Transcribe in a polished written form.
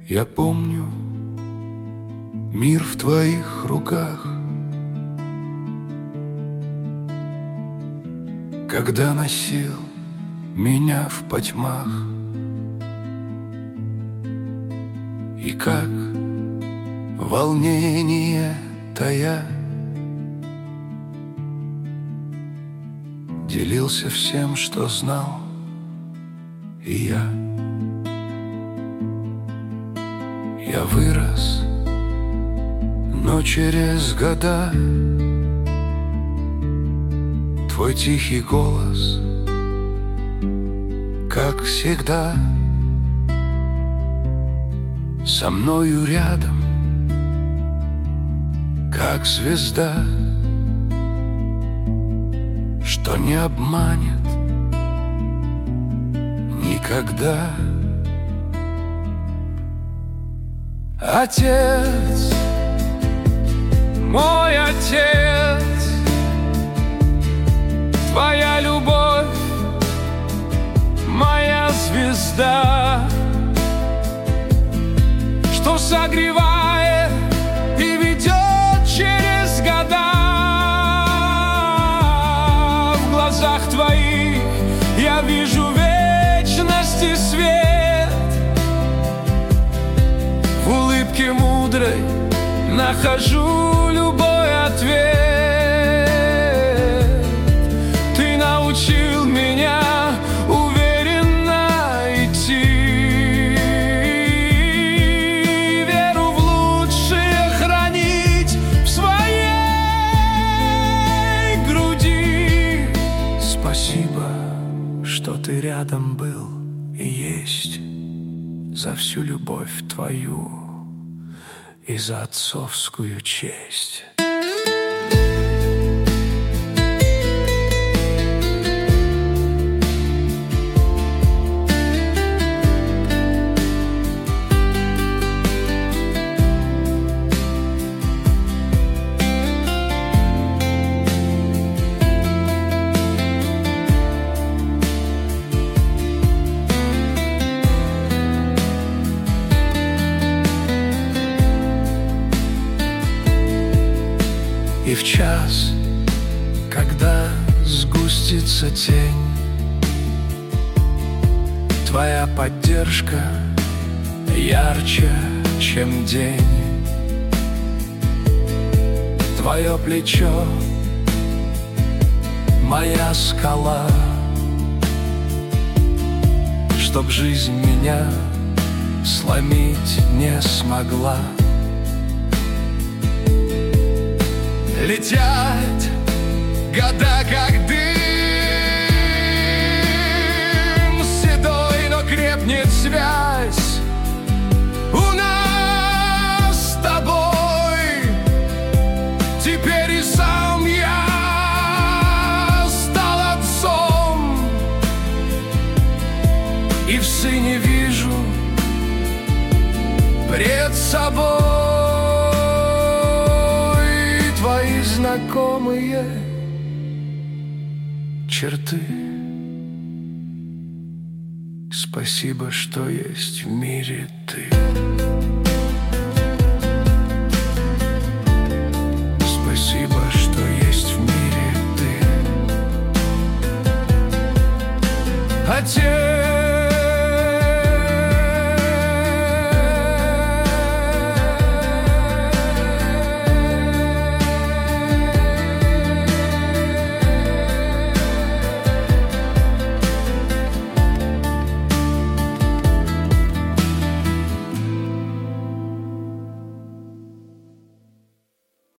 Я помню мир в твоих руках, когда носил меня в потьмах. И как волнение тая делился всем, что знал и я. Я вырос, но через года твой тихий голос, как всегда, со мною рядом, как звезда, что не обманет никогда. Отец, мой отец, твоя любовь, моя звезда, что согревает и ведет через года. В глазах твоих я вижу вечность и свет, в улыбке мудрой нахожу любой ответ. Ты научил меня уверенно идти, веру в лучшее хранить в своей груди. Спасибо, что ты рядом был и есть, за всю любовь твою и за отцовскую честь. И в час, когда сгустится тень, твоя поддержка ярче, чем день. Твое плечо — моя скала, чтоб жизнь меня сломить не смогла. Летят года, как дым седой, но крепнет связь у нас с тобой. Теперь и сам я стал отцом, и в сыне вижу пред собой твои знакомые черты. Спасибо, что есть в мире ты. Спасибо, что есть в мире ты. Отец,